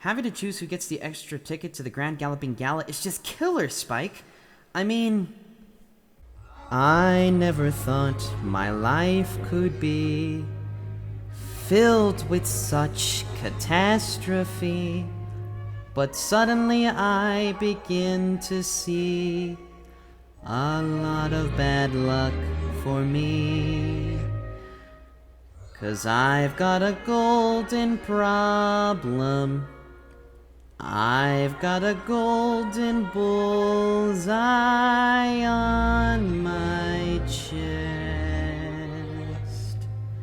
Having to choose who gets the extra ticket to the Grand Galloping Gala is just killer, Spike. I mean, I never thought my life could be filled with such catastrophe. But suddenly I begin to see a lot of bad luck for me. 'Cause I've got a golden problem. I've got a golden bullseye on my chest.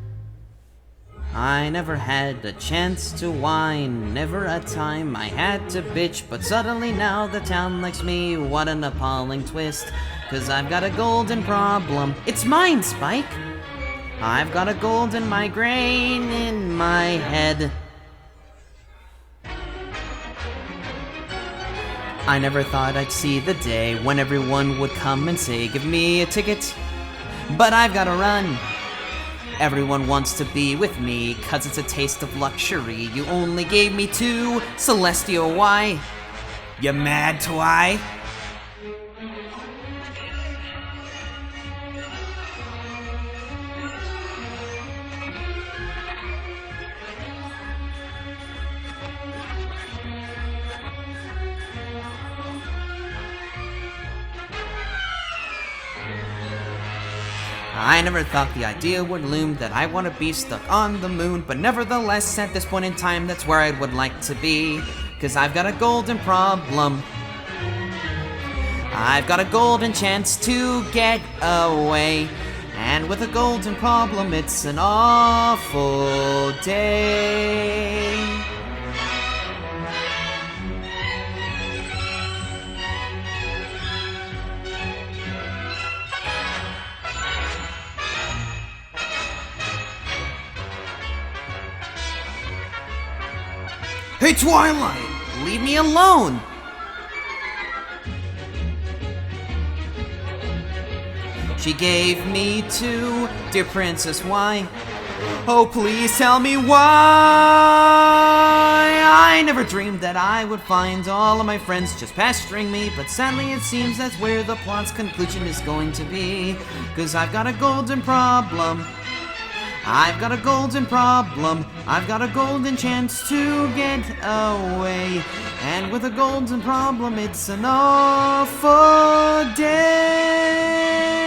I never had a chance to whine, never a time I had to bitch, but suddenly now the town likes me, what an appalling twist. 'Cause I've got a golden problem, it's mine, Spike. I've got a golden migraine in my head. I never thought I'd see the day when everyone would come and say, give me a ticket, but I've gotta run. Everyone wants to be with me, 'cause it's a taste of luxury. You only gave me 2, Celestial, why? You mad twy? I never thought the idea would loom that I want to be stuck on the moon, but nevertheless, at this point in time, that's where I would like to be. 'Cause I've got a golden problem. I've got a golden chance to get away. And with a golden problem, it's an awful day. Hey, Twilight! Leave me alone! She gave me 2, dear princess, why? Oh, please tell me why! I never dreamed that I would find all of my friends just pestering me, but sadly it seems that's where the plot's conclusion is going to be. 'Cause I've got a golden problem. I've got a golden problem. I've got a golden chance to get away. And with a golden problem, it's an awful day.